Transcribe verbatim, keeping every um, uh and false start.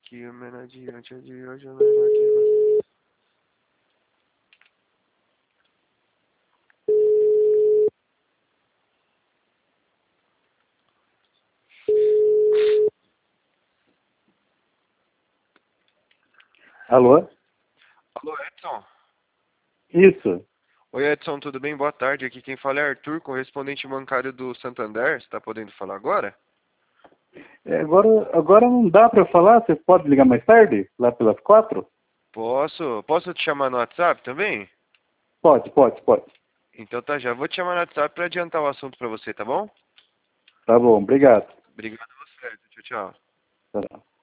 que o menor de ontem de hoje é o menor que vai. Alô? Alô, Edson? Isso. Oi, Edson, tudo bem? Boa tarde. Aqui quem fala é Arthur, correspondente bancário do Santander. Você está podendo falar agora? É, agora, agora não dá para falar? Você pode ligar mais tarde? Lá pelas quatro? Posso? Posso te chamar no WhatsApp também? Pode, pode, pode. Então tá, já vou te chamar no WhatsApp para adiantar o assunto para você, tá bom? Tá bom, obrigado. Obrigado a você, Edson. Tchau, tchau. Tá.